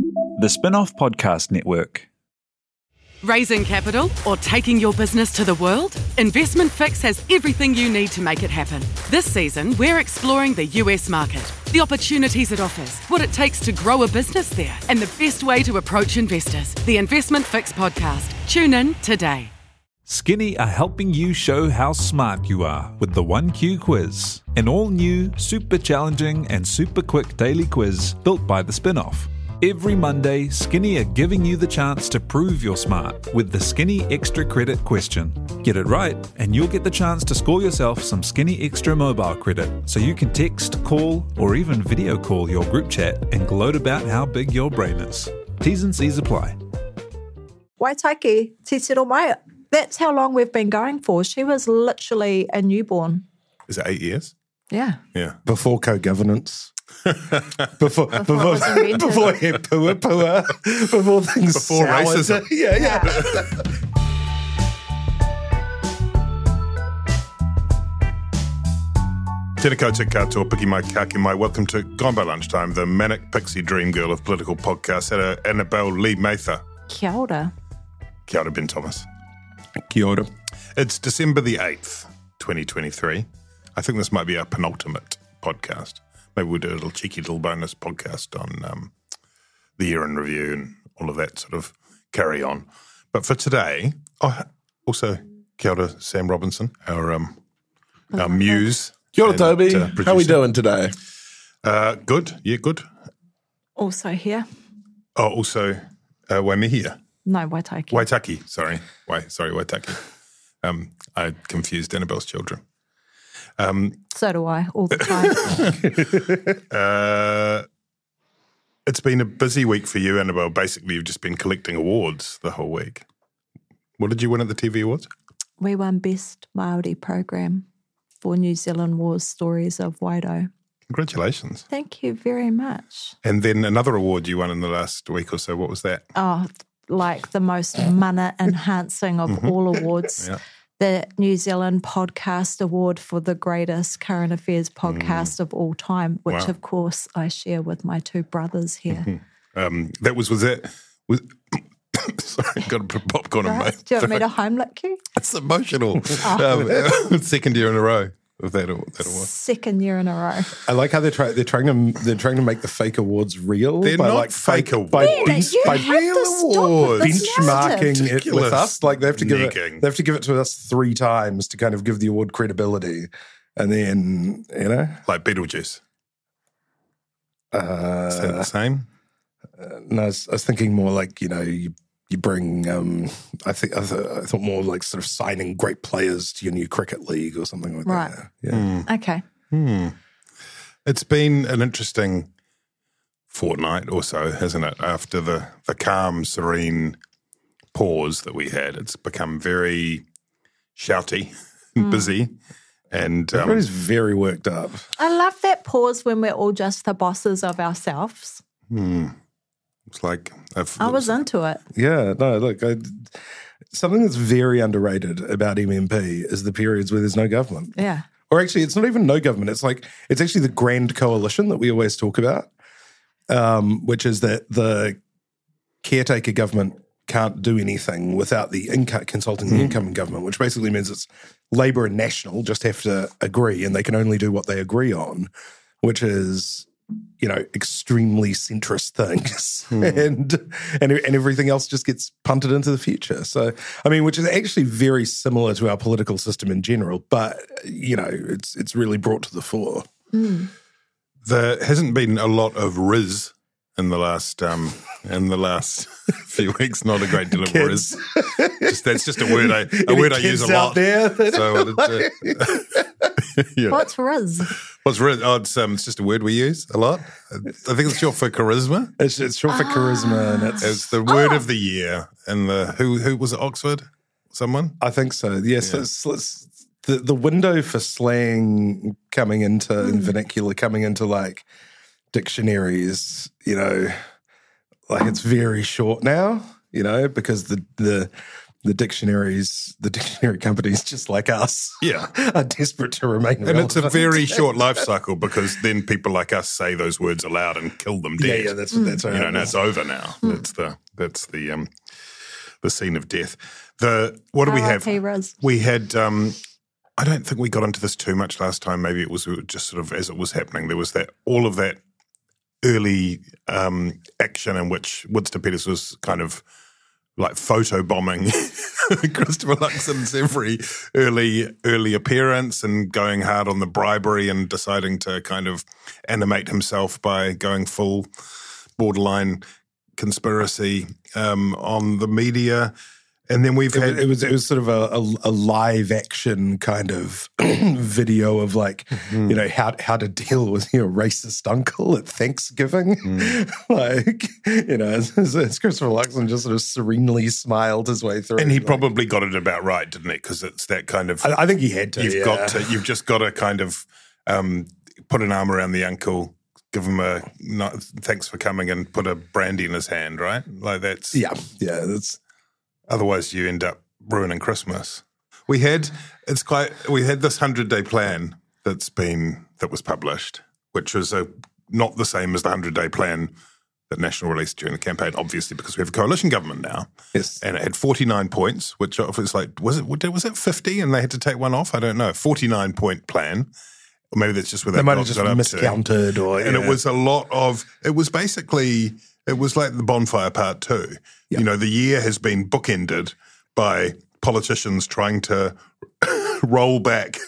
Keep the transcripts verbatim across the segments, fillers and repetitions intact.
The Spin-Off Podcast Network. Raising capital or taking your business to the world? Investment Fix has everything you need to make it happen. This season, we're exploring the U S market, the opportunities it offers, what it takes to grow a business there, and the best way to approach investors. The Investment Fix podcast. Tune in today. Skinny are helping you show how smart you are with the one Q quiz, an all-new, super challenging and super quick daily quiz built by the Spin-Off. Every Monday, Skinny are giving you the chance to prove you're smart with the Skinny Extra Credit question. Get it right, and you'll get the chance to score yourself some Skinny Extra mobile credit so you can text, call, or even video call your group chat and gloat about how big your brain is. T's and C's apply. Waitaki, Te Tiro Mai. That's how long we've been going for. She was literally a newborn. Is it eight years? Yeah. Yeah. Before co-governance. before Before before it was invented. before yeah, pua pua. Before things Before soured. racism. Yeah, yeah. Tēnā koutou katoa, piki mai, kake mai. Welcome to Gone by Lunchtime, the manic pixie dream girl of political podcasts, Anna- Annabelle Lee Mather. Kia ora. Kia ora, Ben Thomas. Kia ora. It's December the eighth, twenty twenty-three. I think this might be our penultimate podcast. Maybe we'll do a little cheeky little bonus podcast on um, the year in review and all of that sort of carry on. But for today, oh, also kia ora, Sam Robinson, our um, our muse. Kia ora, and, Toby. uh, How are we producer. doing today? Uh, good, yeah, good. Also here. Oh, also uh, Waimihia. No, Waitaki. Waitaki, sorry. Wai, sorry, Waitaki. Um, I confused Annabelle's children. Um, So do I, all the time. uh, it's been a busy week for you, Annabelle. Basically, you've just been collecting awards the whole week. What did you win at the T V Awards? We won Best Māori Program for New Zealand Wars Stories of Waido. Congratulations. Thank you very much. And then another award you won in the last week or so. What was that? Oh, like the most mana enhancing of all awards. Yeah. The New Zealand Podcast Award for the greatest current affairs podcast of all time, which Wow. of course I share with my two brothers here. Um, that was, was that, was, sorry, got a bit of popcorn in my Right? Do you want me throat. to Heimlich you? It's emotional. um, second year in a row of that, that award. Second year in a row. I like how they're trying. They're trying to. They're trying to make the fake awards real. They're by not like fake awards. By Yeah, bench, you by have to stop with this benchmarking narrative. it with Ridiculous us. Like they have to give it. negging. They have to give it to us three times to kind of give the award credibility, and then you know. Like Beetlejuice. Uh, Is that the same? No, I was, I was thinking more like, you know, you you bring, um, I think, I, th- I thought more like sort of signing great players to your new cricket league or something like Right. that. Yeah. Okay. Hmm. It's been an interesting fortnight or so, hasn't it? After the, the calm, serene pause that we had, it's become very shouty and busy. And um, Everybody's very worked up. I love that pause when we're all just the bosses of ourselves. hmm, it's like I've, I was into it. Yeah, no, look, I, something that's very underrated about M M P is the periods where there's no government. Yeah. Or actually, it's not even no government. It's like, it's actually the grand coalition that we always talk about, um, which is that the caretaker government can't do anything without the inco- consulting the incoming government, which basically means it's Labour and National just have to agree, and they can only do what they agree on, which is, you know, extremely centrist things, and, and and everything else just gets punted into the future. So, I mean, which is actually very similar to our political system in general, but you know, it's it's really brought to the fore. there hasn't been a lot of Riz in the last um, in the last few weeks. Not a great deal of Riz. Just, that's just a word I a Any word I use kids a out lot. there that- So it's, uh, yeah. What's Riz? What's Riz? Oh, it's, um, it's just a word we use a lot. I think it's short for charisma. It's, it's short for charisma, and it's, It's the word of the year. And the who who was it? Oxford? Someone? I think so. Yes, Yeah. it's, it's the the window for slang coming into and vernacular coming into like dictionaries. You know, like it's very short now. You know, because the the the dictionaries, the dictionary companies, just like us, Yeah. are desperate to remain And relevant. it's a very short life cycle because then people like us say those words aloud and kill them Yeah, dead. yeah, that's that's right. You know, and it's over now. That's the that's the um, the scene of death. The what do we have? R I P Riz. We had. Um, I don't think we got into this too much last time. Maybe it was just sort of as it was happening. There was that all of that early um, action in which Winston Peters was kind of like photo bombing Christopher Luxon's every early early appearance and going hard on the bribery and deciding to kind of animate himself by going full borderline conspiracy um, on the media. And then we've It had was, it was it was sort of a, a, a live action kind of video of like Mm-hmm. you know how how to deal with your racist uncle at Thanksgiving, Mm. like you know as, as, as Christopher Luxon just sort of serenely smiled his way through, and he like, probably got it about right, didn't he? Because it's that kind of I, I think he had to. you've yeah. got to you've just got to kind of um, put an arm around the uncle, give him a no, thanks for coming, and put a brandy in his hand, right? Like that's yeah, yeah. That's Otherwise, you end up ruining Christmas. We had it's quite we had this hundred day plan that's been that was published, which was a not the same as the hundred day plan that National released during the campaign, obviously because we have a coalition government now. yes. And it had forty-nine points, which was like, was it was it fifty and they had to take one off? I don't know. forty-nine point plan. Or maybe that's just where they, They might got- have just got up to. miscounted, or And yeah. it was a lot of, it was basically, it was like the bonfire part two. Yeah. You know, the year has been bookended by politicians trying to roll back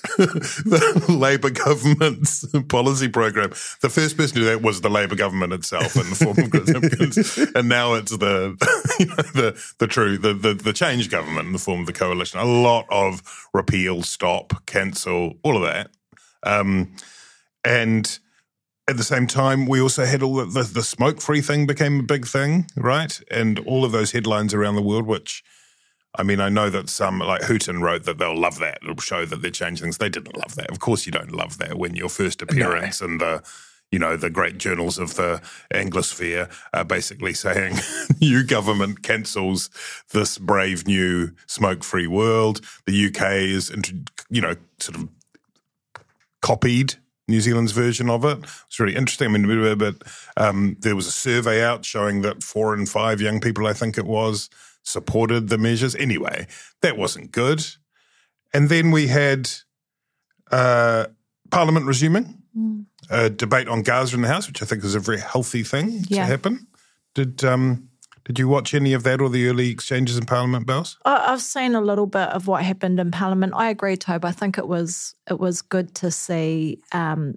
the Labour government's policy program. The first person to do that was the Labour government itself in the form of Chris Hipkins, and now it's the you know, the the true the, the the change government in the form of the coalition. A lot of repeal, stop, cancel, all of that, um, and. At the same time, we also had all the, the, the smoke-free thing became a big thing, right? And all of those headlines around the world, which, I mean, I know that some, like Houghton wrote that they'll love that. It'll show that they're changing things. They didn't love that. Of course you don't love that when your first appearance in the, you know, the great journals of the Anglosphere are basically saying new government cancels this brave new smoke-free world. The U K is, you know, sort of copied New Zealand's version of it. It's really interesting. I mean, but um, there was a survey out showing that four in five young people, I think it was, supported the measures. Anyway, that wasn't good. And then we had uh, Parliament resuming, Mm. a debate on Gaza in the House, which I think is a very healthy thing Yeah. to happen. Did um, did you watch any of that or the early exchanges in Parliament, Bells? I- I've seen a little bit of what happened in Parliament. I agree, Tobe. I think it was it was good to see um,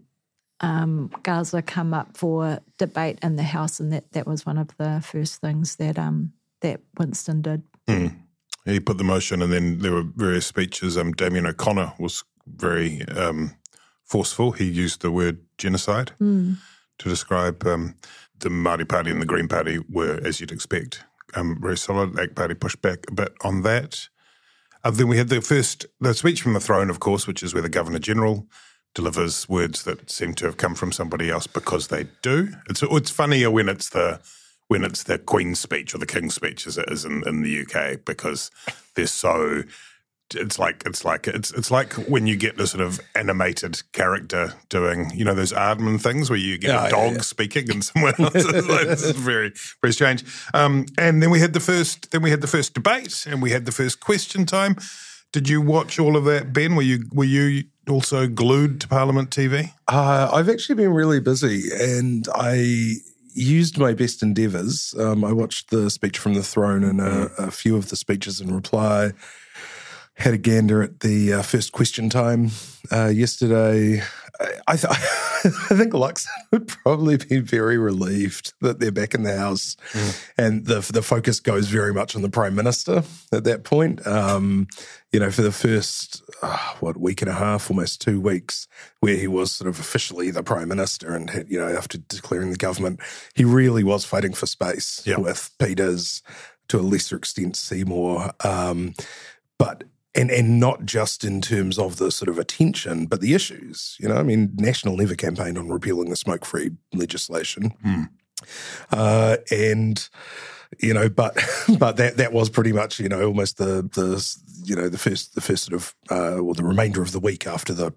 um, Gaza come up for debate in the House, and that, that was one of the first things that um, that Winston did. Mm. He put the motion, and then there were various speeches. Um, Damien O'Connor was very um, forceful. He used the word genocide Mm. to describe um, the Māori Party and the Green Party were, as you'd expect, um, very solid. The A C T Party pushed back a bit on that. Uh, then we had the first, the speech from the throne, of course, which is where the Governor-General delivers words that seem to have come from somebody else because they do. It's it's funnier when it's the when it's the Queen's speech or the King's speech, as it is in, in the U K, because they're so. It's like it's like it's it's like when you get the sort of animated character doing, you know, those Aardman things where you get Yeah, a yeah, dog yeah. speaking and someone else is like, this is very very strange. Um, and then we had the first then we had the first debate and we had the first question time. Did you watch all of that, Ben? Were you were you also glued to Parliament T V? Uh, I've actually been really busy, and I used my best endeavours. Um, I watched the speech from the throne and a, a few of the speeches in reply. Had a gander at the uh, first question time uh, yesterday. I, I, th- I think Luxon would probably be very relieved that they're back in the House, mm. and the the focus goes very much on the Prime Minister at that point. Um, you know, for the first uh, what week and a half, almost two weeks, where he was sort of officially the Prime Minister, and had, you know, after declaring the government, he really was fighting for space yeah. with Peters, to a lesser extent Seymour, um, but. And and not just in terms of the sort of attention, but the issues. You know, I mean, National never campaigned on repealing the smoke-free legislation. Mm. Uh, and you know, but but that that was pretty much, you know, almost the the you know the first the first sort of uh, or the remainder of the week after the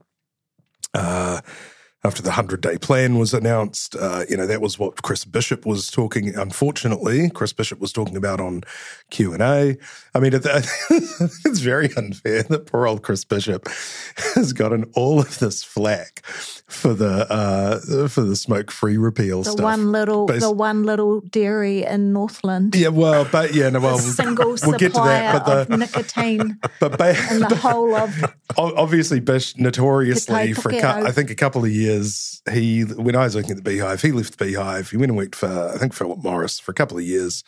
uh, after the hundred-day plan was announced. Uh, you know, that was what Chris Bishop was talking, unfortunately, Chris Bishop was talking about on Q and A. I mean, it, it's very unfair that poor old Chris Bishop has gotten all of this flack for the uh, for the smoke-free repeal the stuff. One little, Bas- the one little dairy in Northland. Yeah, well, but yeah, no, well, a single we'll supplier get to that. But the, of nicotine but ba- in the whole of obviously Bish notoriously Potato for a cu- potato. I think a couple of years, he when I was working at the Beehive, he left the Beehive. He went and worked for I think Philip Morris for a couple of years.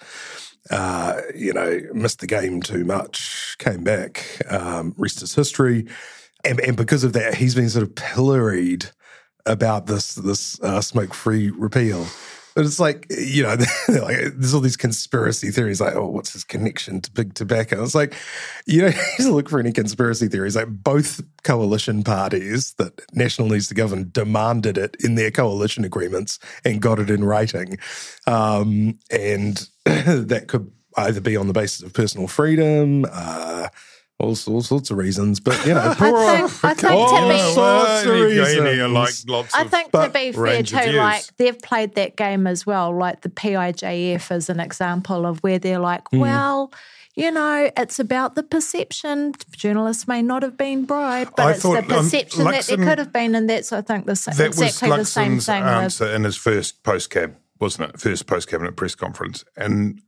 Uh, you know, missed the game too much. Came back. Um, rest is history. And, and because of that, he's been sort of pilloried about this this uh, smoke free repeal. But it's like, you know, like, there's all these conspiracy theories like, oh, what's his connection to big tobacco? It's like, you don't need to look for any conspiracy theories. Like both coalition parties that National needs to govern demanded it in their coalition agreements and got it in writing. Um, and that could either be on the basis of personal freedom, uh, all, all sorts of reasons. But, you know, I think, I think all to be sorts of Here, like reasons. lots I of think to but be fair range of too, views. like they've played that game as well, like the P I J F is an example of where they're like, Mm. well, you know, it's about the perception. Journalists may not have been bribed, but I it's thought, the um, perception that Luxon- they could have been, and that's I think the sa- that exactly was the same Luxon's thing with answer in his first post-cab, wasn't it? First post-cabinet press conference. And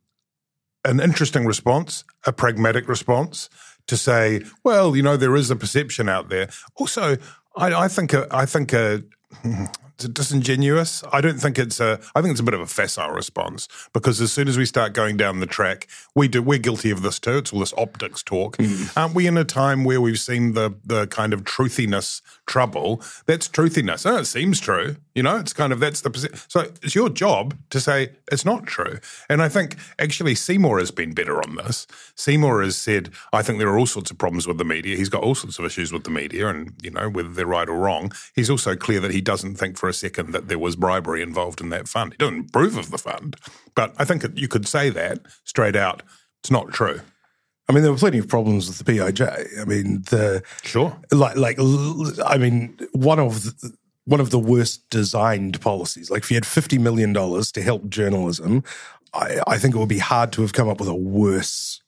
an interesting response, a pragmatic response to say, well, you know, there is a perception out there. Also, I, I think a, I think a, it's disingenuous. I don't think it's a. I think it's a bit of a facile response because as soon as we start going down the track, we do. We're guilty of this too. It's all this optics talk. Mm. Aren't we in a time where we've seen the the kind of truthiness trouble? That's truthiness. Oh, it seems true. You know, it's kind of that's the. So it's your job to say it's not true. And I think actually Seymour has been better on this. Seymour has said, I think there are all sorts of problems with the media. He's got all sorts of issues with the media, and you know whether they're right or wrong. He's also clear that he doesn't think for a second that there was bribery involved in that fund. He doesn't approve of the fund, but I think you could say that straight out. It's not true. I mean, there were plenty of problems with the P I J. I mean, the Sure. like, like, I mean, one of the, one of the worst designed policies. Like, if you had fifty million dollars to help journalism, I, I think it would be hard to have come up with a worse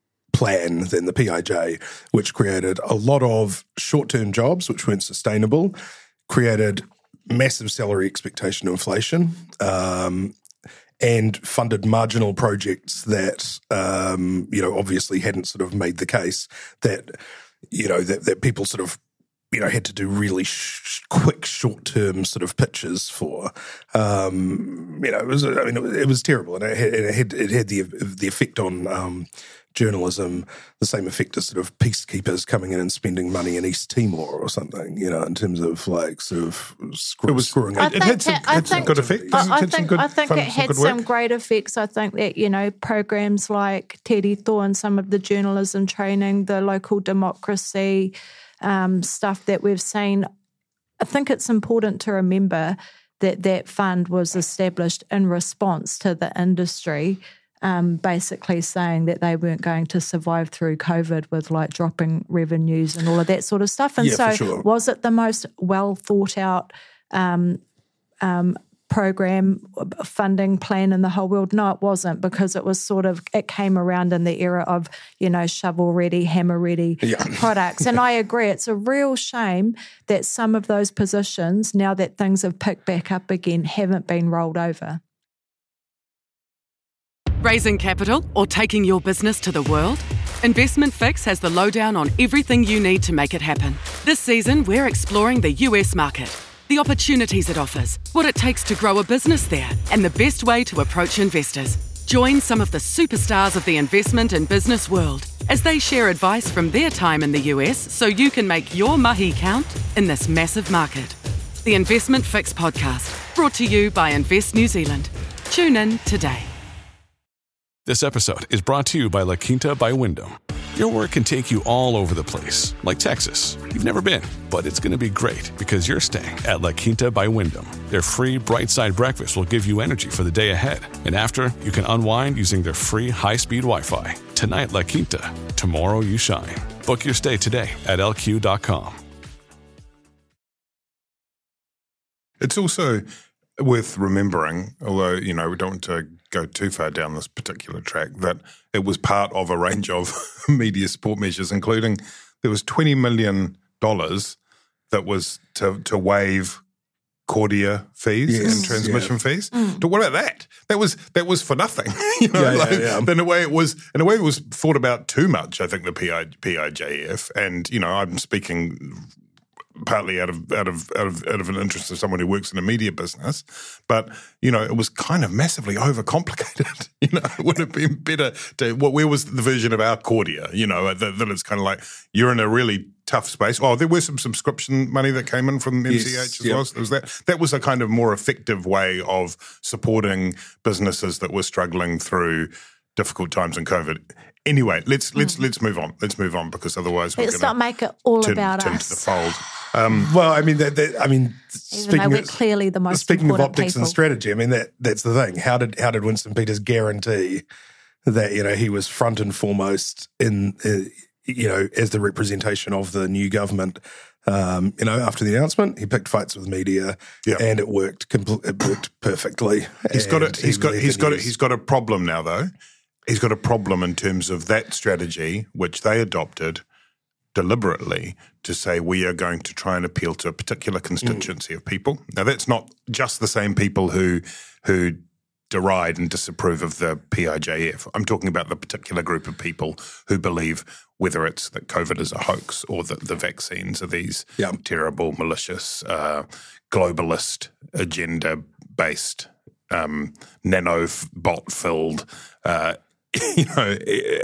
plan than the P I J, which created a lot of short-term jobs which weren't sustainable, created massive salary expectation inflation, um, and funded marginal projects that, um, you know, obviously hadn't sort of made the case that, you know, that, that people sort of, you know, had to do really sh- quick, short-term sort of pitches for. Um, you know, it was, I mean, it was, it was terrible, and it had, it had, it had the the effect on um, journalism, the same effect as sort of peacekeepers coming in and spending money in East Timor or something, you know, in terms of like sort of screw, It was- screwing I up. It think had some, that- I had some think- good effect. I, Hasn't I it had some think, good I think fun- it had good some work? great effects. I think that, you know, programs like Teddy Thorne, some of the journalism training, the local democracy um, stuff that we've seen, I think it's important to remember that that fund was established in response to the industry um, basically saying that they weren't going to survive through COVID with like dropping revenues and all of that sort of stuff. And Yeah, so for sure. was it the most well thought out um, um, program funding plan in the whole world? No, it wasn't, because it was sort of, it came around in the era of, you know, shovel ready, hammer ready Yeah. products. And I agree, it's a real shame that some of those positions, now that things have picked back up again, haven't been rolled over. Raising capital or taking your business to the world? Investment Fix has the lowdown on everything you need to make it happen. This season, we're exploring the U S market, the opportunities it offers, what it takes to grow a business there, and the best way to approach investors. Join some of the superstars of the investment and business world as they share advice from their time in the U S so you can make your mahi count in this massive market. The Investment Fix podcast, brought to you by Invest New Zealand. Tune in today. This episode is brought to you by La Quinta by Wyndham. Your work can take you all over the place, like Texas. You've never been, but it's going to be great because you're staying at La Quinta by Wyndham. Their free Bright Side breakfast will give you energy for the day ahead. And after, you can unwind using their free high-speed Wi-Fi. Tonight, La Quinta. Tomorrow, you shine. Book your stay today at L Q dot com. It's also worth remembering, although, you know, we don't want to go too far down this particular track, that it was part of a range of media support measures, including there was twenty million dollars that was to, to waive Kordia fees Yes, and transmission yeah. fees. Mm. What about that? That was that was for nothing. you know, Yeah, like, yeah, yeah. in a way it was in a way it was thought about too much, I think, the P I, P I J F. And, you know, I'm speaking partly out of out of out of out of an interest of someone who works in a media business, but you know it was kind of massively overcomplicated. You know, it would have been better to. What where was the version of our Kordia? You know, that, that it's kind of like you're in a really tough space. Oh, there was some subscription money that came in from M C H Yes, as yep. well. So there was that. That was a kind of more effective way of supporting businesses that were struggling through difficult times in COVID. Anyway, let's let's Mm. let's move on. Let's move on because otherwise we're Let's going not make it all turn, about turn us. to the fold. Um, Well, I mean, that, that, I mean, Even though we're clearly the most speaking of important optics people. and strategy, I mean that that's the thing. How did how did Winston Peters guarantee that you know he was front and foremost in uh, you know as the representation of the new government? Um, you know, after the announcement, he picked fights with media, Yeah. and it worked. Compl- it worked perfectly. He's got And a, he's he got led he's the got a, news. he's got a problem now though. He's got a problem in terms of that strategy which they adopted deliberately to say we are going to try and appeal to a particular constituency mm. of people. Now that's not just the same people who who deride and disapprove of the P I J F. I'm talking about the particular group of people who believe whether it's that COVID is a hoax or that the vaccines are these Yeah. terrible, malicious, uh, globalist, agenda-based, um, nanobot-filled, uh, you know,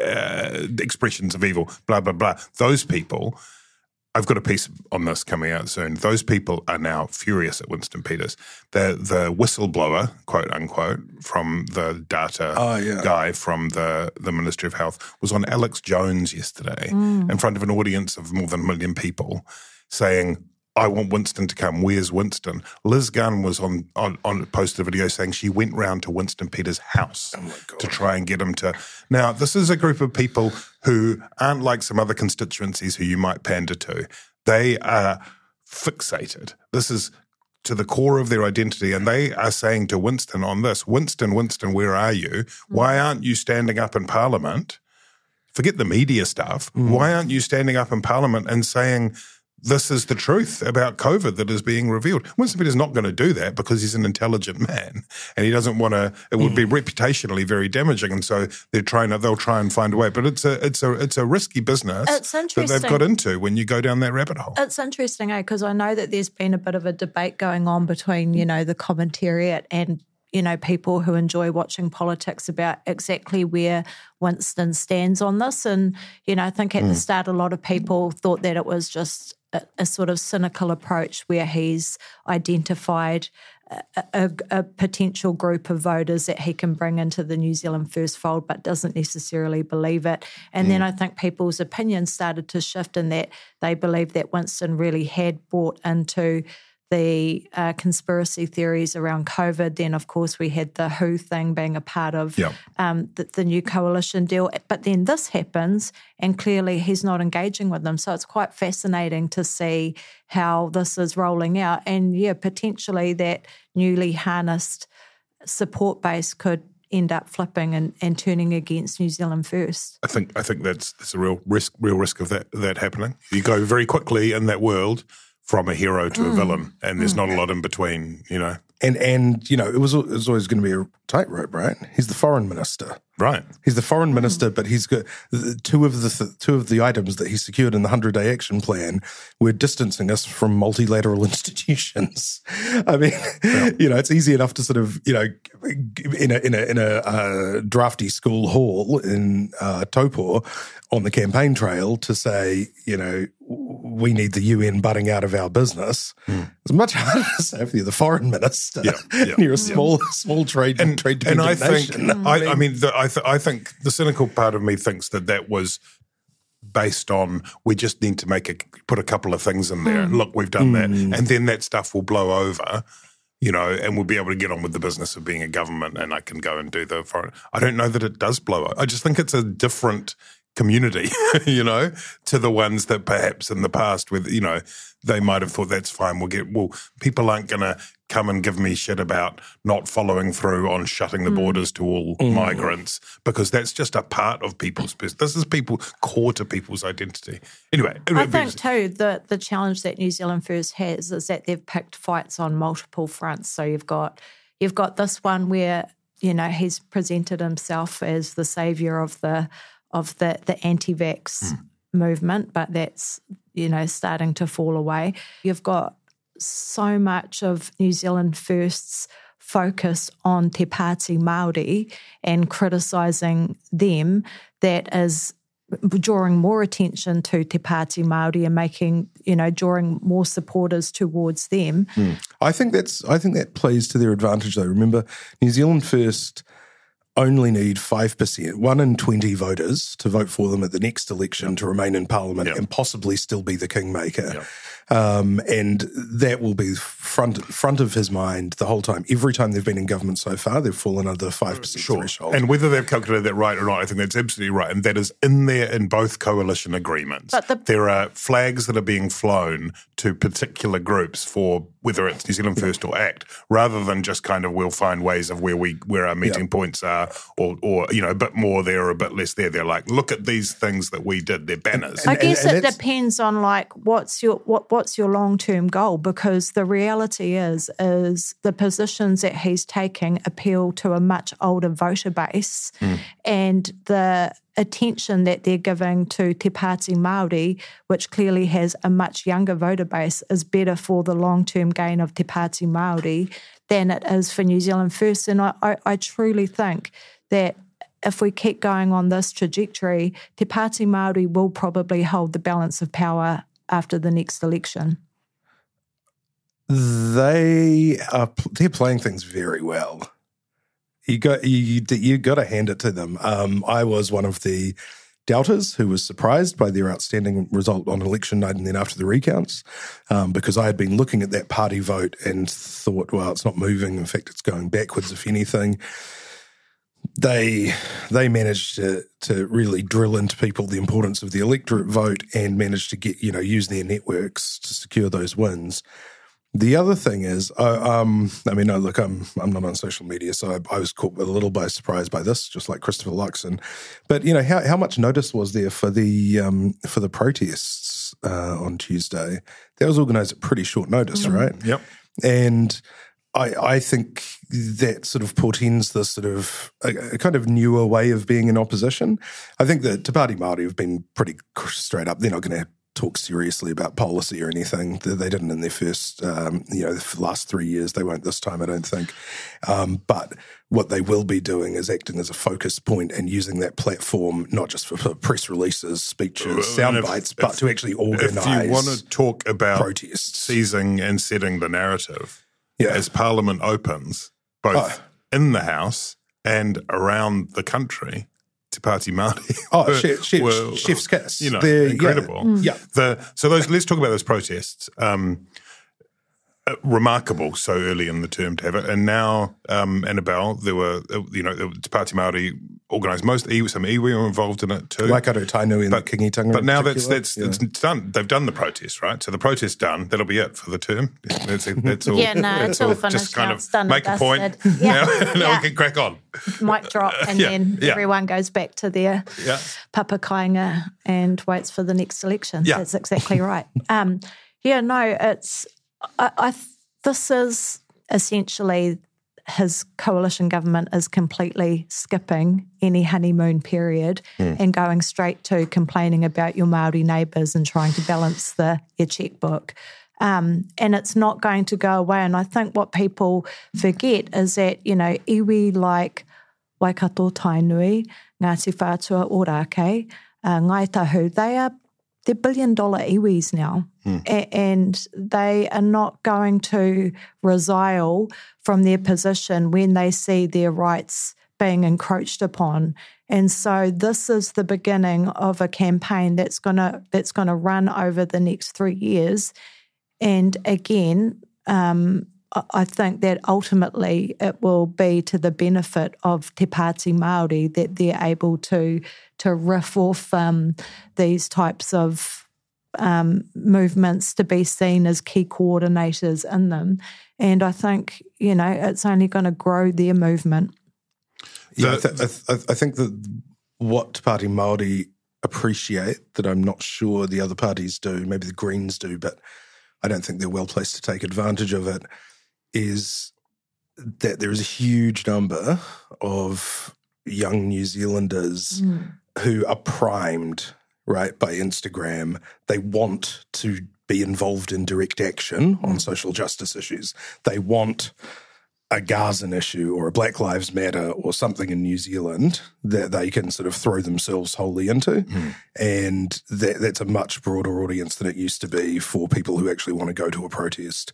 uh, expressions of evil, blah, blah, blah. Those people, I've got a piece on this coming out soon. Those people are now furious at Winston Peters. The the whistleblower, quote unquote, from the data Oh, yeah. guy from the, the Ministry of Health was on Alex Jones yesterday Mm. in front of an audience of more than a million people saying, I want Winston to come. Where's Winston? Liz Gunn was on, on, on posted a video saying she went round to Winston Peters' house to try and get him to. Now, this is a group of people who aren't like some other constituencies who you might pander to. They are fixated. This is to the core of their identity. And they are saying to Winston on this, Winston, Winston, where are you? Why aren't you standing up in Parliament? Forget the media stuff. Mm. Why aren't you standing up in Parliament and saying, this is the truth about COVID that is being revealed? Winston Peters is not going to do that because he's an intelligent man and he doesn't want to. It would be reputationally very damaging, and so they're trying to. They'll try and find a way. But it's a it's a it's a risky business It's that interesting. they've got into when you go down that rabbit hole. It's interesting, eh? Because I know that there's been a bit of a debate going on between, you know, the commentariat and, you know, people who enjoy watching politics about exactly where Winston stands on this. And, you know, I think at the start a lot of people thought that it was just a, a sort of cynical approach where he's identified a, a, a potential group of voters that he can bring into the New Zealand First fold but doesn't necessarily believe it. And then I think people's opinions started to shift in that they believed that Winston really had bought into the uh, conspiracy theories around COVID. Then, of course, we had the W H O thing being a part of Yeah. um, the, the new coalition deal. But then this happens, and clearly he's not engaging with them. So it's quite fascinating to see how this is rolling out. And, yeah, potentially that newly harnessed support base could end up flipping and, and turning against New Zealand First. I think I think that's that's a real risk real risk of that that happening. You go very quickly in that world from a hero to a villain, and there's not a lot in between, you know. And and you know it was it was always going to be a tightrope, right? He's the foreign minister. Right. He's the foreign minister, but he's got the- two of the th- two of the items that he secured in the hundred-day action plan were distancing us from multilateral institutions. I mean, Yeah. you know, it's easy enough to sort of, you know, in a in a in a uh, drafty school hall in uh, Taupō on the campaign trail to say, you know, we need the U N butting out of our business. Mm. It's much harder to say if you're the foreign minister. Yeah, yeah, and you're a small small trade and, trade and I dependent think nation. I, I mean the, I, th- I think the cynical part of me thinks that that was based on we just need to make a put a couple of things in there. Mm. Look, we've done Mm. that, and then that stuff will blow over, you know, and we'll be able to get on with the business of being a government, and I can go and do the foreign. I don't know that it does blow over. I just think it's a different community, you know, to the ones that perhaps in the past with, you know, they might have thought that's fine. We'll get, well, people aren't going to come and give me shit about not following through on shutting the borders to all Mm. migrants, because that's just a part of people's business. This is people core to people's identity. Anyway. I think too, the, the challenge that New Zealand First has is that they've picked fights on multiple fronts. So you've got, you've got this one where, you know, he's presented himself as the saviour of the, of the, the anti-vax mm. movement, but that's, you know, starting to fall away. You've got so much of New Zealand First's focus on Te Pāti Māori and criticising them that is drawing more attention to Te Pāti Māori and making, you know, drawing more supporters towards them. Mm. I think that's I think that plays to their advantage though. Remember, New Zealand First only need five percent, one in twenty voters to vote for them at the next election yep. to remain in Parliament yep. and possibly still be the kingmaker. Yep. Um, and that will be front front of his mind the whole time. Every time they've been in government so far, they've fallen under the five percent sure. threshold. And whether they've calculated that right or not, I think that's absolutely right. And that is in there in both coalition agreements. But the- there are flags that are being flown to particular groups for whether it's New Zealand First yep. or ACT, rather than just kind of we'll find ways of where we where our meeting yep. points are, or, or, you know, a bit more there or a bit less there. They're like, look at these things that we did. They're banners. I guess and, and it depends on like what's your what what's your long-term goal, because the reality is is the positions that he's taking appeal to a much older voter base mm. and the attention that they're giving to Te Pāti Māori, which clearly has a much younger voter base, is better for the long-term gain of Te Pāti Māori than it is for New Zealand First. And I, I, I truly think that if we keep going on this trajectory, Te Pāti Māori will probably hold the balance of power after the next election. They are they're playing things very well. You got you you got to hand it to them. Um, I was one of the doubters who was surprised by their outstanding result on election night and then after the recounts, um, because I had been looking at that party vote and thought, well, it's not moving. In fact, it's going backwards, if anything. They they managed to to really drill into people the importance of the electorate vote and managed to get, you know, use their networks to secure those wins. The other thing is, uh, um, I mean, no, look, I'm I'm not on social media, so I, I was caught a little by surprise by this, just like Christopher Luxon. But you know, how how much notice was there for the um, for the protests uh, on Tuesday? That was organised at pretty short notice, mm-hmm. right? Yep. And I I think that sort of portends this sort of a, a kind of newer way of being in opposition. I think that Te Pāti Māori have been pretty straight up. They're not going to talk seriously about policy or anything. They didn't in their first, um, you know, the last three years. They won't this time, I don't think. Um, but what they will be doing is acting as a focus point and using that platform not just for, for press releases, speeches, well, sound bites, but if, to actually organise. If you want to talk about protests, seizing and setting the narrative, yeah. as Parliament opens, both oh. in the House and around the country, Te Pāti Māori. Oh, were, chef, chef, were, chef's kiss. You know, They're, incredible. Yeah. yeah. The, so those. Let's talk about those protests. Um, uh, remarkable so early in the term to have it. And now, um, Annabelle, there were, uh, you know, Te Pāti Māori organised most, some iwi were involved in it too. Waikato Tainui and but, the Kingitanga. But now that's, that's yeah. it's done. They've done the protest, right? So the protest's done. That'll be it for the term. That's, that's all. Yeah, no, it's all finished. Just kind now. of It's done make a point. Yeah. now now yeah. we can crack on. Mic drop, and yeah. then yeah. everyone goes back to their yeah. papakainga and waits for the next election. Yeah. That's exactly right. Um, yeah, no, it's I, I this is essentially his coalition government is completely skipping any honeymoon period mm. and going straight to complaining about your Māori neighbours and trying to balance the your checkbook. Um, and it's not going to go away. And I think what people forget is that, you know, iwi like Waikato Tainui, Ngāti Whātua Ōrākei, uh, Ngai Tahu, they are they're billion dollar iwis now. Mm. A- and they are not going to resile from their position when they see their rights being encroached upon. And so this is the beginning of a campaign that's gonna that's gonna run over the next three years. And again, um, I think that ultimately it will be to the benefit of Te Pāti Māori that they're able to to riff off um, these types of um, movements to be seen as key coordinators in them. And I think, you know, it's only going to grow their movement. Yeah, I, th- I, th- I think that what Te Pāti Māori appreciate that I'm not sure the other parties do, maybe the Greens do, but I don't think they're well placed to take advantage of it, is that there is a huge number of young New Zealanders mm. who are primed, right, by Instagram. They want to be involved in direct action mm. on social justice issues. They want a Gazan issue or a Black Lives Matter or something in New Zealand that they can sort of throw themselves wholly into. Mm. And that, that's a much broader audience than it used to be for people who actually want to go to a protest.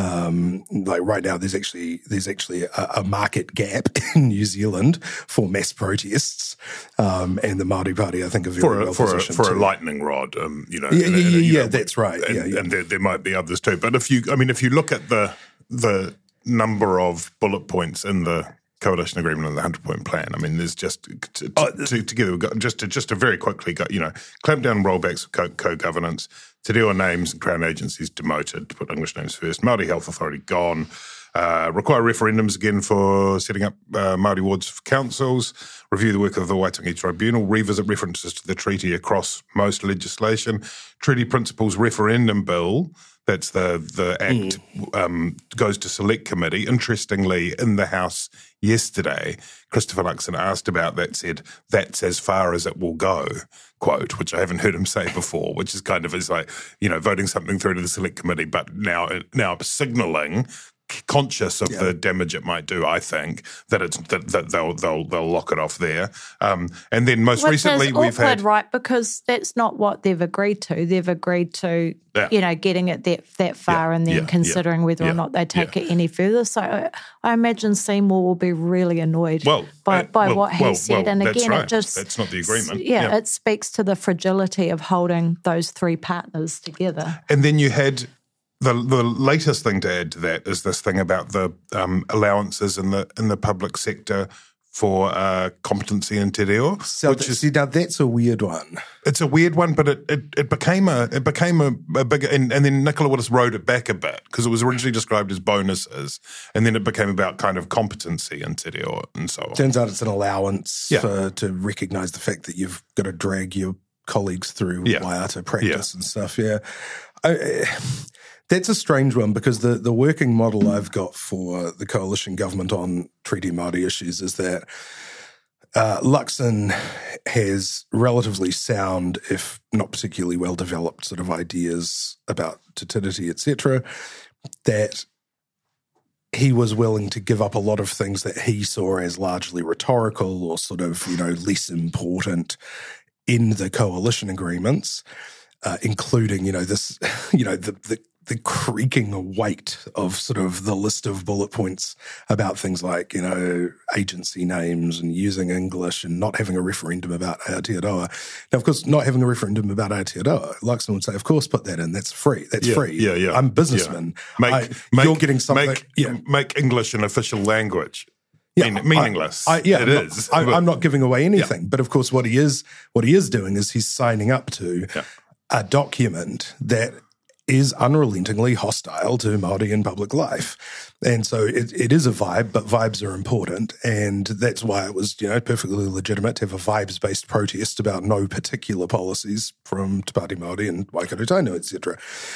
Um, like right now, there's actually there's actually a, a market gap in New Zealand for mass protests. Um, and the Māori Party, I think, are very for a, well for positioned a, for to. a lightning rod, um, you know. Yeah, and, yeah, and, yeah, you yeah know, that's right. And, yeah, yeah. and there, there might be others too. But if you, I mean, if you look at the the number of bullet points in the coalition agreement and the hundred-point plan. I mean, there's just t- t- oh, t- together we've got just to just to very quickly go, you know, clamp down rollbacks of co- co-governance, Te Reo names and Crown agencies demoted, to put English names first, Māori Health Authority gone, uh, require referendums again for setting up uh, Māori wards for councils, review the work of the Waitangi Tribunal, revisit references to the treaty across most legislation, treaty principles referendum bill. That's the the act mm. um, goes to select committee. Interestingly, in the House yesterday, Christopher Luxon asked about that, said that's as far as it will go, quote, which I haven't heard him say before, which is kind of is like, you know, voting something through to the select committee, but now now signalling, conscious of yeah. the damage it might do, I think, that it's that, that they'll they'll they'll lock it off there. Um, and then most Which recently is we've awkward, had right, because that's not what they've agreed to. They've agreed to yeah. you know getting it that that far yeah. and then yeah. considering yeah. whether yeah. or not they take yeah. it any further. So I, I imagine Seymour will be really annoyed well, by, uh, by well, what he well, said. well, and that's again, right. it just that's not the agreement. Yeah, yeah, it speaks to the fragility of holding those three partners together. And then you had. The the latest thing to add to that is this thing about the um, allowances in the in the public sector for uh, competency in te reo, So which th- is see, now that's a weird one. it's a weird one, but it, it, it became a it became a, a bigger and, and then Nicola Willis wrote it back a bit because it was originally described as bonuses, and then it became about kind of competency in te reo and so on. Turns out it's an allowance Yeah. for, to recognise the fact that you've got to drag your colleagues through Yeah. Waiata practice Yeah. and stuff. Yeah, I, that's a strange one because the, the working model I've got for the coalition government on treaty Māori issues is that uh, Luxon has relatively sound, if not particularly well developed, sort of ideas about Te Tiriti, et cetera, that he was willing to give up a lot of things that he saw as largely rhetorical or sort of, you know, less important in the coalition agreements, uh, including, you know, this, you know, the, the the creaking weight of sort of the list of bullet points about things like, you know, agency names and using English and not having a referendum about Aotearoa. Now, of course, not having a referendum about Aotearoa, Luxon would say, of course, put that in. That's free. That's Yeah, free. yeah, yeah. I'm a businessman. Yeah. Make, I, make, you're getting something. Make, yeah. make English an official language. Yeah, Mean, meaningless. I, I, yeah, it I'm is. Not, I, but- I'm not giving away anything, but of course, what he is, what he is doing is he's signing up to Yeah. a document that is unrelentingly hostile to Māori in public life, and so it, it is a vibe. But vibes are important, and that's why it was, you know, perfectly legitimate to have a vibes-based protest about no particular policies from Te Pāti Māori and Waikato Tainui, et cetera.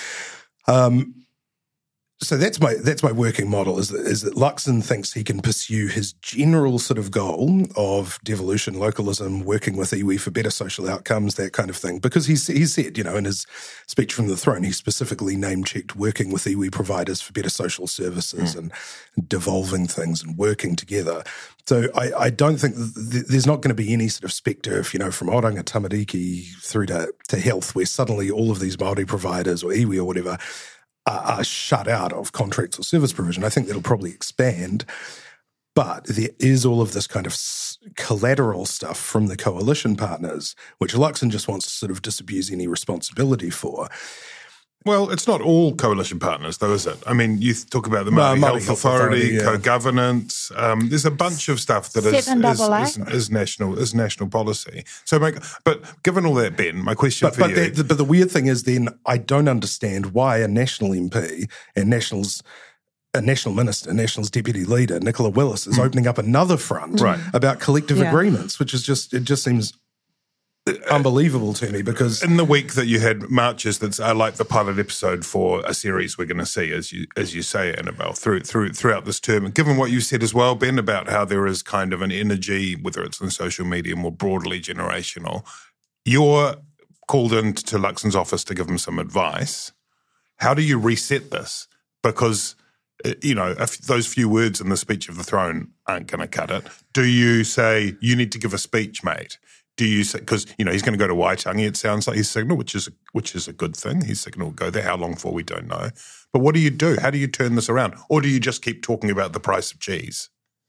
Um, So that's my that's my working model is that, is that Luxon thinks he can pursue his general sort of goal of devolution, localism, working with iwi for better social outcomes, that kind of thing. Because he's, he said, you know, in his speech from the throne, he specifically name-checked working with iwi providers for better social services mm. and devolving things and working together. So I, I don't think th- there's not going to be any sort of spectre of, you know, from Oranga Tamariki through to, to health where suddenly all of these Māori providers or iwi or whatever are shut out of contracts or service provision. I think that'll probably expand. But there is all of this kind of collateral stuff from the coalition partners, which Luxon just wants to sort of disabuse any responsibility for. Well, it's not all coalition partners, though, is it? I mean, you talk about the Well, Māori Māori Health, Health Authority, Authority, yeah. co-governance. Um, there's a bunch of stuff that is Seven is, double A. is, is national is national policy. So, my, but given all that, Ben, my question But, for but, you, the, but the weird thing is then I don't understand why a National M P and Nationals a National Minister, Nationals Deputy Leader, Nicola Willis, is opening up another front Right. about collective Yeah. agreements, which is just, it just seems unbelievable to me because in the week that you had marches that are like the pilot episode for a series we're going to see, as you as you say, Annabelle, through through throughout this term, and given what you said as well, Ben, about how there is kind of an energy, whether it's in social media more broadly generational, you're called into Luxon's office to give him some advice. How do you reset this? Because uh, you know, if those few words in the speech of the throne aren't going to cut it. Do you say you need to give a speech, mate? Do you say, because, you know, he's going to go to Waitangi, it sounds like his signal, which is which is a good thing. His signal will go there. How long for, we don't know. But what do you do? How do you turn this around? Or do you just keep talking about the price of cheese?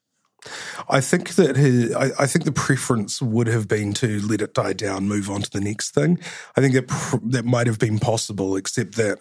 I think that his, I, I think the preference would have been to let it die down, move on to the next thing. I think that pr- that might have been possible, except that,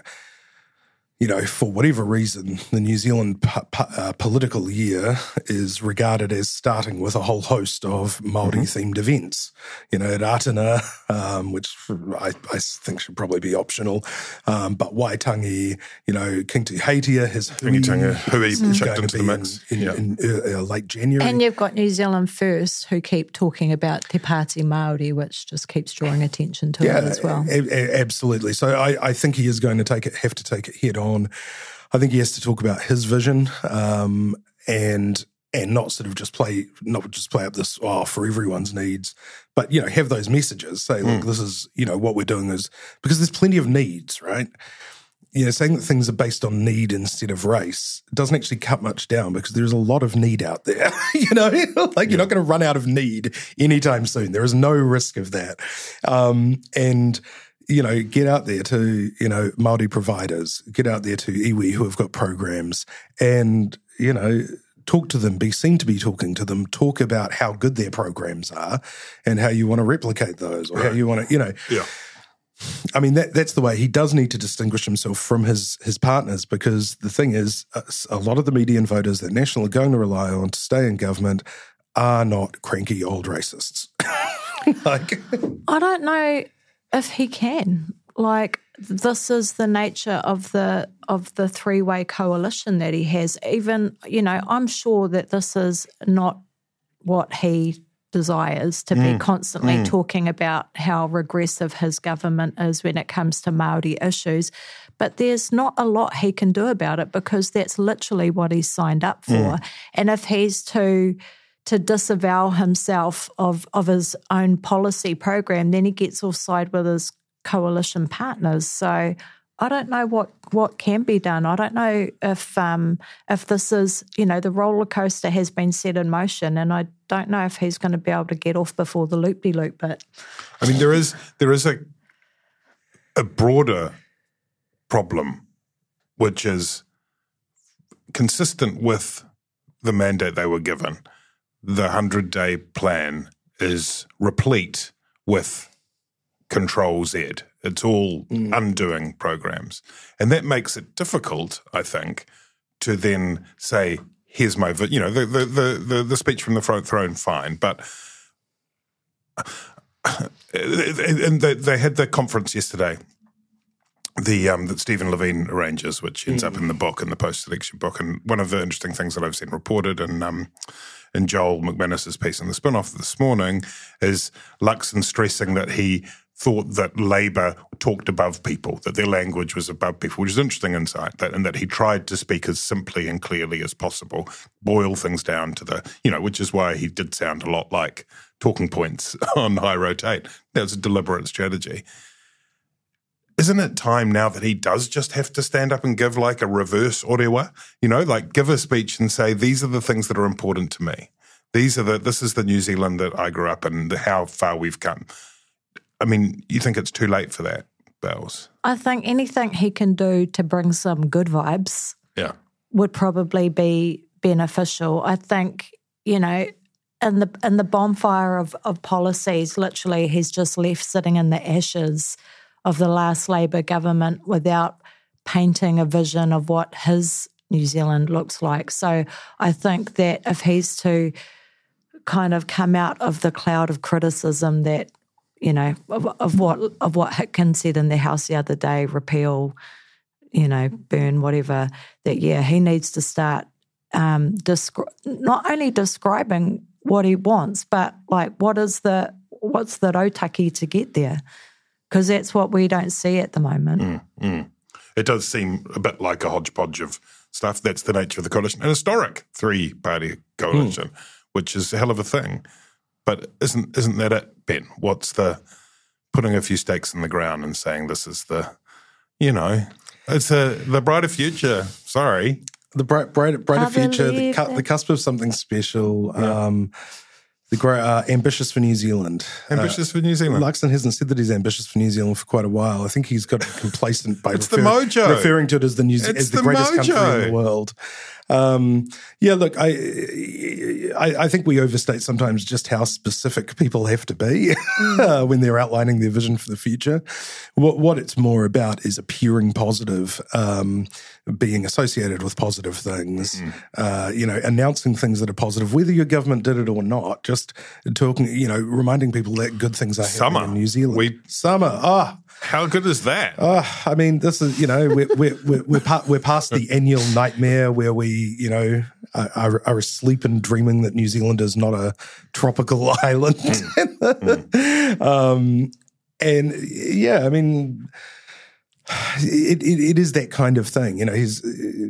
you know, for whatever reason, the New Zealand po- po- uh, political year is regarded as starting with a whole host of Māori-themed events. You know, at Atana, um, which I, I think should probably be optional, um, but Waitangi, you know, King Te Heitia, his hui, Ringatanga, hui is chucked going to into be the in, mix. in, Yeah. in, uh, uh, late January. And you've got New Zealand First, who keep talking about Te Pāti Māori, which just keeps drawing attention to it as well. a- a- absolutely. So I, I think he is going to take it, have to take it head on. I think he has to talk about his vision um, and and not sort of just play not just play up this oh for everyone's needs, but you know have those messages. Say, look, this is you know what we're doing is because there's plenty of needs, right? You know, saying that things are based on need instead of race doesn't actually cut much down because there's a lot of need out there. you know, like you're not going to run out of need anytime soon. There is no risk of that, um, and. You know, get out there to, you know, Māori providers, get out there to iwi who have got programs and, you know, talk to them, be seen to be talking to them, talk about how good their programs are and how you want to replicate those or right. how you want to, you know. Yeah. I mean, that that's the way. He does need to distinguish himself from his his partners because the thing is, a lot of the median voters that National are going to rely on to stay in government are not cranky old racists. like, I don't know if he can. Like, this is the nature of the of the three-way coalition that he has. Even, you know, I'm sure that this is not what he desires, to mm. be constantly mm. talking about how regressive his government is when it comes to Māori issues. But there's not a lot he can do about it because that's literally what he's signed up for. Mm. And if he's to... to disavow himself of, of his own policy program, then he gets offside with his coalition partners. So I don't know what, what can be done. I don't know if um, if this is, you know, the roller coaster has been set in motion, and I don't know if he's going to be able to get off before the loop-de-loop bit. I mean, there is there is a a broader problem, which is consistent with the mandate they were given. The hundred-day plan is replete with Control Z. It's all mm. undoing programs. And that makes it difficult, I think, to then say, here's my, you know, the the the, the, the speech from the throne, fine. But, and they, they had the conference yesterday, the um, that Stephen Levine arranges, which ends mm. up in the book, in the post-election book. And one of the interesting things that I've seen reported and um, in Joel McManus's piece in the Spin-Off this morning is Luxon stressing that he thought that Labour talked above people, that their language was above people, which is interesting insight, that, and that he tried to speak as simply and clearly as possible, boil things down to the, you know, which is why he did sound a lot like talking points on High Rotate. That was a deliberate strategy. Isn't it time now that he does just have to stand up and give like a reverse orewa? You know, like give a speech and say, these are the things that are important to me. These are the, this is the New Zealand that I grew up in, the, how far we've come. I mean, you think it's too late for that, Bells? I think anything he can do to bring some good vibes yeah. would probably be beneficial. I think, you know, in the in the bonfire of, of policies, literally he's just left sitting in the ashes of the last Labour government without painting a vision of what his New Zealand looks like. So I think that if he's to kind of come out of the cloud of criticism that, you know, of, of what of what Hitkin said in the House the other day, repeal, you know, burn, whatever, that, yeah, he needs to start um, descri- not only describing what he wants, but like what is the, what's the rautaki to get there? Because that's what we don't see at the moment. Mm, mm. It does seem a bit like a hodgepodge of stuff. That's the nature of the coalition. An historic three-party coalition, mm. which is a hell of a thing. But isn't isn't that it, Ben? What's the putting a few stakes in the ground and saying this is the, you know, it's a, the brighter future. Sorry. The bright, bright, brighter I future, the, believe cu- the cusp of something special. Yeah. Um, the great, uh, ambitious for New Zealand. Ambitious uh, for New Zealand. Luxon hasn't said that he's ambitious for New Zealand for quite a while. I think he's got complacent by it's refer- the mojo. referring to it as the New Ze- as the, the greatest mojo. country in the world. Um, yeah, look, I, I I think we overstate sometimes just how specific people have to be mm. when they're outlining their vision for the future. What what it's more about is appearing positive, um, being associated with positive things, mm. uh, you know, announcing things that are positive, whether your government did it or not. Just talking, you know, reminding people that good things are Summer. happening in New Zealand. We, Summer, ah. Oh. How good is that? Uh, I mean, this is, you know, we're we're we're we're, pa- we're past the annual nightmare where we, you know, are, are asleep and dreaming that New Zealand is not a tropical island. Mm. mm. um, and yeah, I mean, it, it it is that kind of thing. You know, he's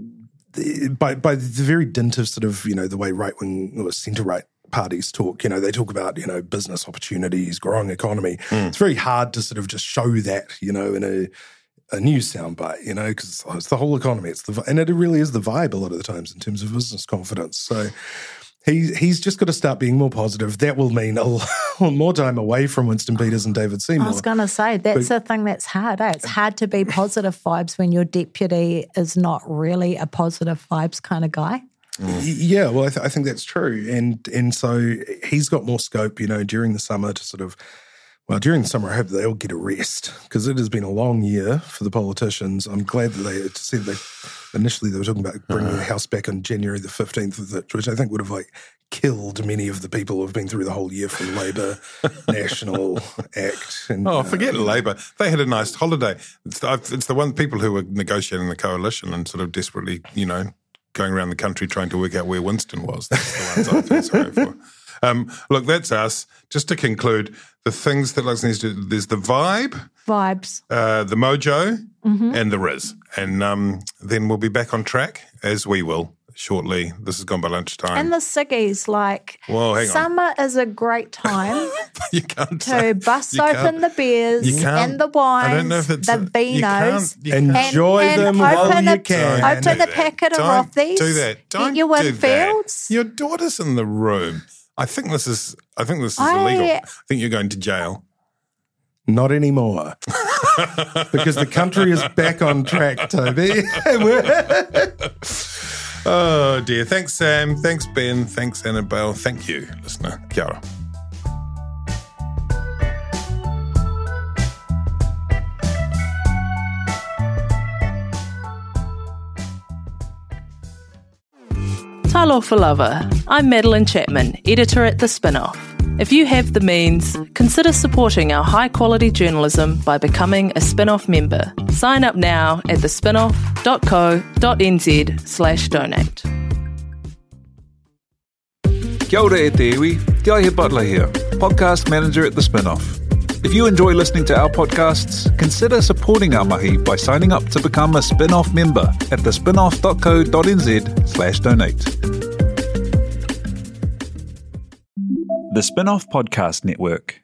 by by the very dint of sort of, you know, the way right wing or centre right parties talk, you know, they talk about, you know, business opportunities, growing economy. Mm. It's very hard to sort of just show that, you know, in a, a news soundbite, you know, because it's, it's the whole economy. It's the and it really is the vibe a lot of the times in terms of business confidence. So he he's just got to start being more positive. That will mean a lot more time away from Winston Peters and David Seymour. I was going to say, that's but, the thing that's hard. Eh? It's hard to be positive vibes when your deputy is not really a positive vibes kind of guy. Mm. Yeah, well, I, th- I think that's true. And and so he's got more scope, you know, during the summer to sort of, well, during the summer, I hope they all get a rest because it has been a long year for the politicians. I'm glad that they said they, initially they were talking about bringing uh. the House back on January the fifteenth, which I think would have like killed many of the people who have been through the whole year from Labour National Act. And, oh, forget uh, Labour. They had a nice holiday. It's the, it's the one people who were negotiating the coalition and sort of desperately, you know, going around the country trying to work out where Winston was. That's the ones I feel sorry for. Um, look, that's us. Just to conclude, the things that Lux needs to do, there's the vibe. Vibes. Uh, the mojo mm-hmm. and the Riz. And um, then we'll be back on track, as we will shortly. This has gone by lunchtime. And the ciggies, like, Whoa, hang summer on. is a great time you can't to say, bust you open the beers and the wines, I don't know if it's the a, vinos. You can't, you Enjoy and, them and while open you a, can. Open a packet of Don't Rothies. do that. Don't Get your do Winfields. that. Your daughter's in the room. I think this is. I think this is I, illegal. I think you're going to jail. Not anymore. Because the country is back on track, Toby. Oh, dear. Thanks, Sam. Thanks, Ben. Thanks, Annabelle. Thank you, listener. Kia ora. Talofa lover, I'm Madeline Chapman, editor at The Spinoff. If you have the means, consider supporting our high-quality journalism by becoming a Spinoff member. Sign up now at thespinoff.co.nz slash donate. Kia ora e te iwi, Te Aihe Butler here, podcast manager at The Spinoff. If you enjoy listening to our podcasts, consider supporting our mahi by signing up to become a Spinoff member at thespinoff.co.nz slash donate. The Spinoff Podcast Network.